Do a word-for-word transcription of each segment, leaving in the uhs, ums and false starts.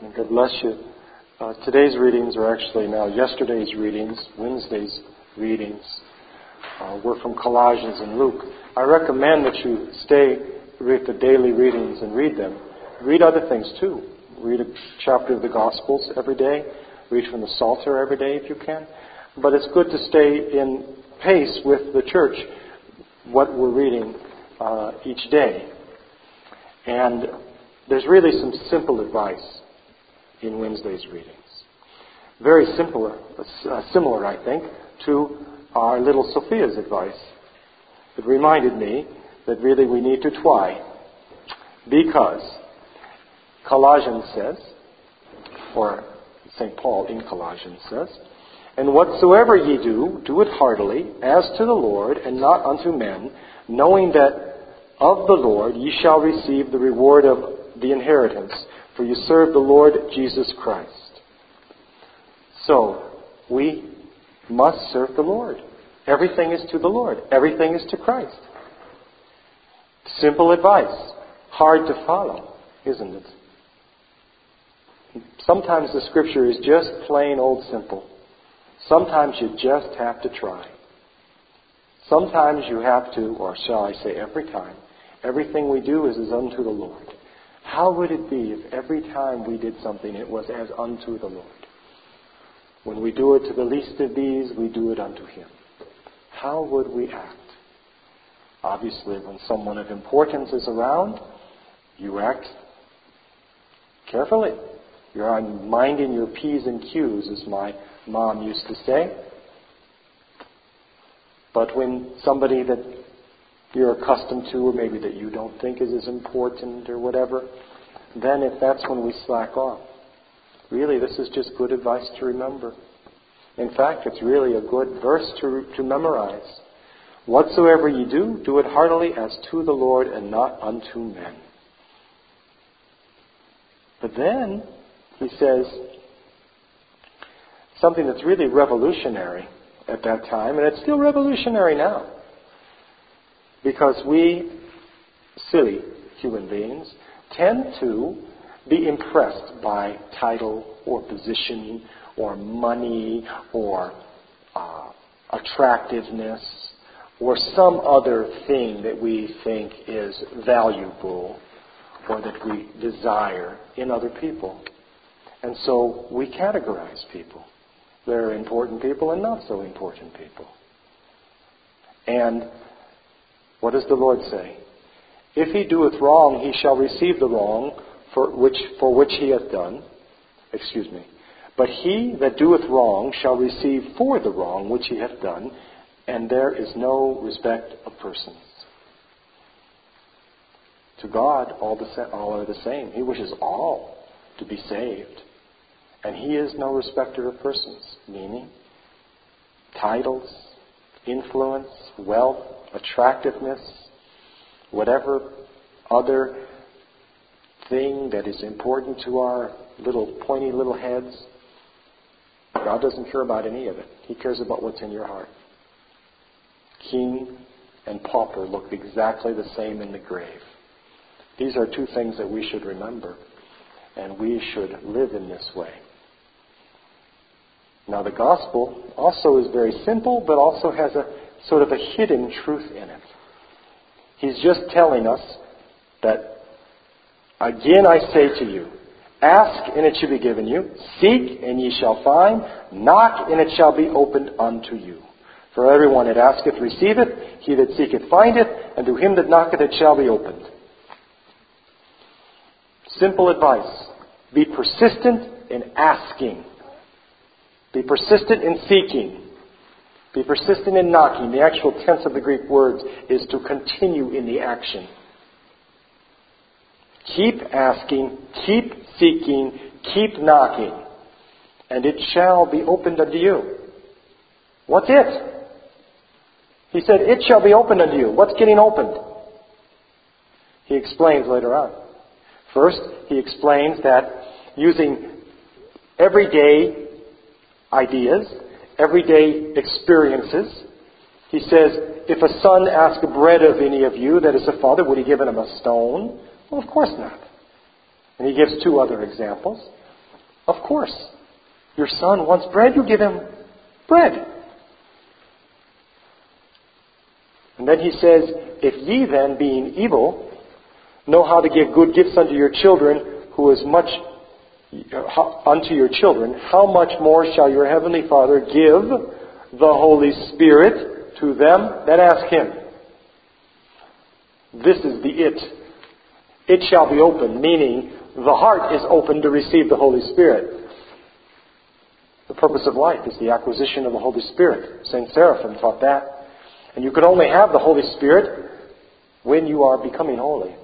And God bless you. Uh, today's readings are actually now yesterday's readings, Wednesday's readings. Uh, we're from Colossians and Luke. I recommend that you stay with the daily readings and read them. Read other things too. Read a chapter of the Gospels every day. Read from the Psalter every day if you can. But it's good to stay in pace with the church, what we're reading uh, each day. And there's really some simple advice in Wednesday's readings. Very simple, uh, similar, I think, to our little Sophia's advice. It reminded me that really we need to try, because Colossians says, or Saint Paul in Colossians says, "And whatsoever ye do, do it heartily, as to the Lord, and not unto men, knowing that of the Lord ye shall receive the reward of the inheritance, for you serve the Lord Jesus Christ." So, we must serve the Lord. Everything is to the Lord. Everything is to Christ. Simple advice. Hard to follow, isn't it? Sometimes the Scripture is just plain old simple. Sometimes you just have to try. Sometimes you have to, or shall I say every time, everything we do is as unto the Lord. How would it be if every time we did something it was as unto the Lord? When we do it to the least of these, we do it unto Him. How would we act? Obviously, when someone of importance is around, you act carefully. You're minding your P's and Q's, as my mom used to say. But when somebody that you're accustomed to, or maybe that you don't think is as important or whatever, then if that's when we slack off. Really, this is just good advice to remember. In fact, it's really a good verse to, to memorize. "Whatsoever ye do, do it heartily as to the Lord and not unto men." But then, he says something that's really revolutionary at that time, and it's still revolutionary now. Because we, silly human beings, tend to be impressed by title or position or money or uh, attractiveness or some other thing that we think is valuable or that we desire in other people. And so we categorize people. There are important people and not so important people. And what does the Lord say? "If he doeth wrong, he shall receive the wrong for which for which he hath done." Excuse me. "But he that doeth wrong shall receive for the wrong which he hath done, and there is no respect of persons." To God, all, the sa- all are the same. He wishes all to be saved. And He is no respecter of persons, meaning titles, influence, wealth, attractiveness, whatever other thing that is important to our little pointy little heads. God doesn't care about any of it. He cares about what's in your heart. King and pauper look exactly the same in the grave. These are two things that we should remember, and we should live in this way. Now, the gospel also is very simple, but also has a sort of a hidden truth in it. He's just telling us that, again I say to you, ask and it shall be given you, seek and ye shall find, knock and it shall be opened unto you. For everyone that asketh receiveth, he that seeketh findeth, and to him that knocketh it shall be opened. Simple advice. Be persistent in asking. Be persistent in seeking. Be persistent in knocking. The actual tense of the Greek words is to continue in the action. Keep asking, keep seeking, keep knocking, and it shall be opened unto you. What's it? He said, it shall be opened unto you. What's getting opened? He explains later on. First, he explains that using everyday ideas, everyday experiences, he says, if a son ask bread of any of you that is a father, would he give him a stone? Well, of course not. And he gives two other examples. Of course. Your son wants bread, you give him bread. And then he says, if ye then, being evil, know how to give good gifts unto your children, who is much unto your children, how much more shall your heavenly Father give the Holy Spirit to them that ask Him? This is the it. It shall be open, meaning the heart is open to receive the Holy Spirit. The purpose of life is the acquisition of the Holy Spirit. Saint Seraphim taught that. And you can only have the Holy Spirit when you are becoming holy.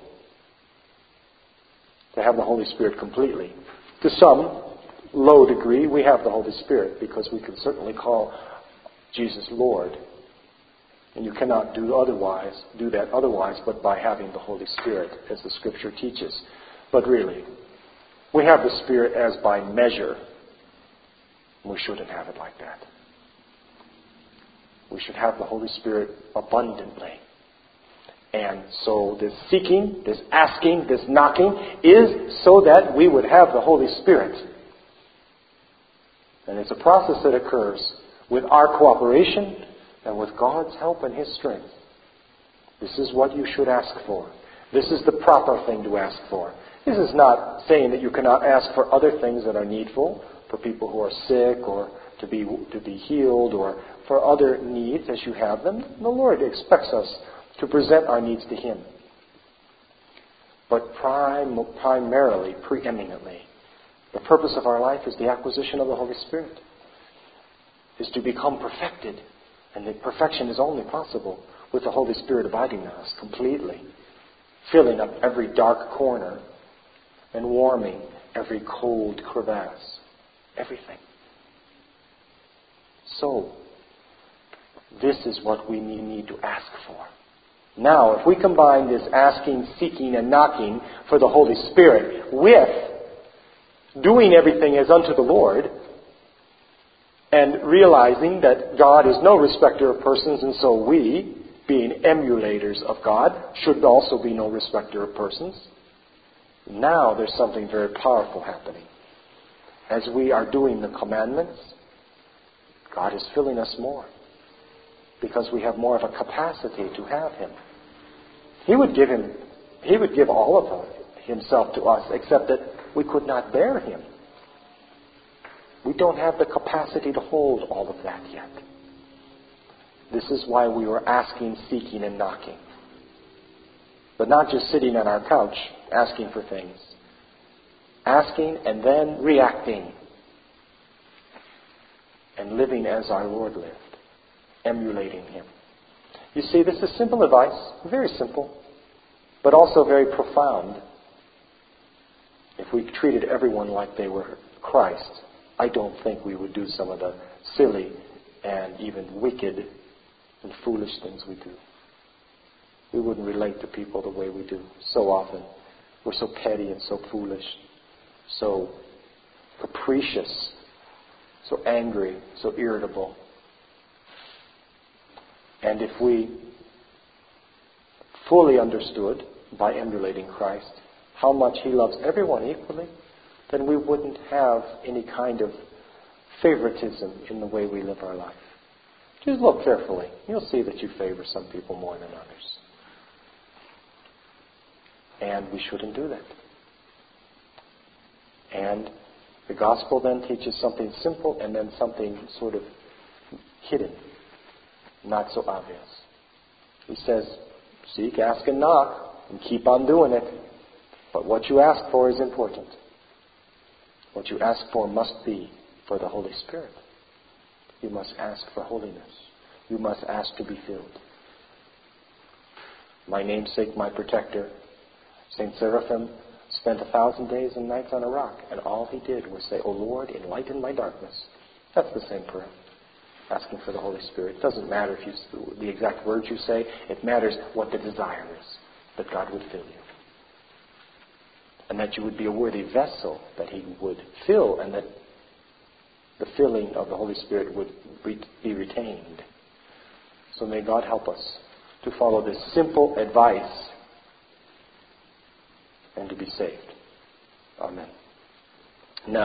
To have the Holy Spirit completely. To some low degree, we have the Holy Spirit because we can certainly call Jesus Lord. And you cannot do otherwise, do that otherwise but by having the Holy Spirit, as the Scripture teaches. But really, we have the Spirit as by measure. We shouldn't have it like that. We should have the Holy Spirit abundantly. And so this seeking, this asking, this knocking is so that we would have the Holy Spirit. And it's a process that occurs with our cooperation and with God's help and His strength. This is what you should ask for. This is the proper thing to ask for. This is not saying that you cannot ask for other things that are needful, for people who are sick or to be to be healed or for other needs as you have them. The Lord expects us to present our needs to Him. But prim- primarily, preeminently, the purpose of our life is the acquisition of the Holy Spirit. Is to become perfected. And the perfection is only possible with the Holy Spirit abiding in us completely. Filling up every dark corner and warming every cold crevasse. Everything. So, this is what we need to ask for. Now, if we combine this asking, seeking, and knocking for the Holy Spirit with doing everything as unto the Lord, and realizing that God is no respecter of persons, and so we, being emulators of God, should also be no respecter of persons, now there's something very powerful happening. As we are doing the commandments, God is filling us more. Because we have more of a capacity to have Him. He would give Him, He would give all of Himself to us, except that we could not bear Him. We don't have the capacity to hold all of that yet. This is why we were asking, seeking, and knocking. But not just sitting on our couch asking for things. Asking and then reacting. And living as our Lord lived. Emulating Him. You see, this is simple advice. Very simple. But also very profound. If we treated everyone like they were Christ, I don't think we would do some of the silly and even wicked and foolish things we do. We wouldn't relate to people the way we do so often. We're so petty and so foolish, so capricious, so angry, so irritable. And if we fully understood by emulating Christ how much He loves everyone equally, then we wouldn't have any kind of favoritism in the way we live our life. Just look carefully. You'll see that you favor some people more than others. And we shouldn't do that. And the gospel then teaches something simple and then something sort of hidden, not so obvious. He says, seek, ask, and knock, and keep on doing it. But what you ask for is important. What you ask for must be for the Holy Spirit. You must ask for holiness. You must ask to be filled. My namesake, my protector, Saint Seraphim, spent a thousand days and nights on a rock, and all he did was say, O Lord, enlighten my darkness. That's the same prayer. Asking for the Holy Spirit. It doesn't matter if you the exact words you say. It matters what the desire is, that God would fill you. And that you would be a worthy vessel that He would fill, and that the filling of the Holy Spirit would be retained. So may God help us to follow this simple advice and to be saved. Amen.